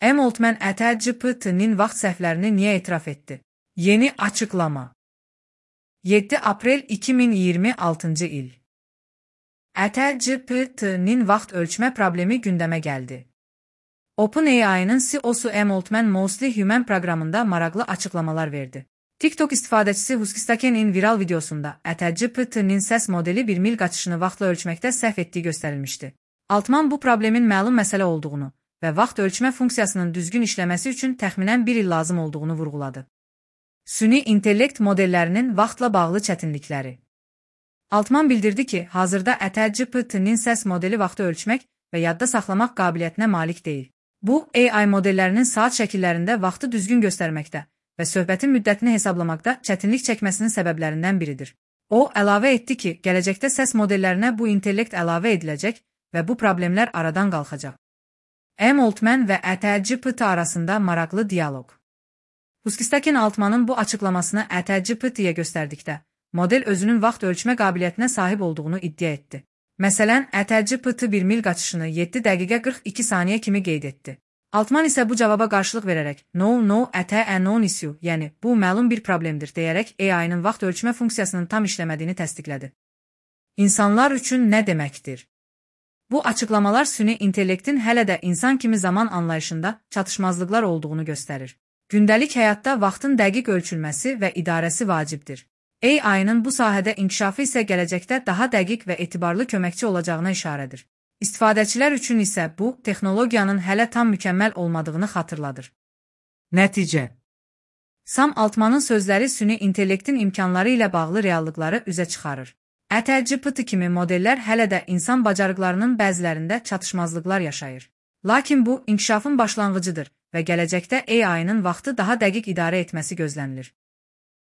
M. Altman ChatGPT'nin vaxt səhvlərini niyə etiraf etdi? Yeni açıqlama. 7 aprel 2026 il. ChatGPT'nin vaxt ölçmə problemi gündəmə gəldi. OpenAI'nın CEO-su M. Altman Mostly Human proqramında maraqlı açıqlamalar verdi. TikTok istifadəçisi Huskistaken'in viral videosunda ChatGPT'nin səs modeli 1 mil qaçışını vaxtla ölçməkdə səhv etdiyi göstərilmişdi. Altman bu problemin məlum məsələ olduğunu və vaxt ölçmə funksiyasının düzgün işləməsi üçün təxminən 1 il lazım olduğunu vurğuladı. Süni intellekt modellərinin vaxtla bağlı çətinlikləri. Altman bildirdi ki, hazırda ChatGPT'nin səs modeli vaxtı ölçmək və yadda saxlamaq qabiliyyətinə malik deyil. Bu, AI modellərinin saat şəkillərində vaxtı düzgün göstərməkdə və söhbətin müddətini hesablamaqda çətinlik çəkməsinin səbəblərindən biridir. O, əlavə etdi ki, gələcəkdə səs modellərinə bu intellekt əlavə ediləcək və bu problemlər aradan qalxacaq. M. Altman və ChatGPT arasında maraqlı dialoq. Huskistaken Altmanın bu açıqlamasını ChatGPT-yə göstərdikdə, model özünün vaxt ölçmə qabiliyyətinə sahib olduğunu iddia etdi. Məsələn, ChatGPT 1 mil qaçışını 7 dəqiqə 42 saniyə kimi qeyd etdi. Altman isə bu cavaba qarşılıq verərək no, a non-issue, yəni bu məlum bir problemdir deyərək AI-nın vaxt ölçmə funksiyasının tam işləmədiyini təsdiqlədi. İnsanlar üçün nə deməkdir? Bu açıqlamalar süni intellektin hələ də insan kimi zaman anlayışında çatışmazlıqlar olduğunu göstərir. Gündəlik həyatda vaxtın dəqiq ölçülməsi və idarəsi vacibdir. AI-nın bu sahədə inkişafı isə gələcəkdə daha dəqiq və etibarlı köməkçi olacağına işarədir. İstifadəçilər üçün isə bu, texnologiyanın hələ tam mükəmməl olmadığını xatırladır. Nəticə. Sam Altmanın sözləri süni intellektin imkanları ilə bağlı reallıqları üzə çıxarır. ChatGPT kimi modellər hələ də insan bacarıqlarının bəzilərində çatışmazlıqlar yaşayır. Lakin bu, inkişafın başlanğıcıdır və gələcəkdə AI-nın vaxtı daha dəqiq idarə etməsi gözlənilir.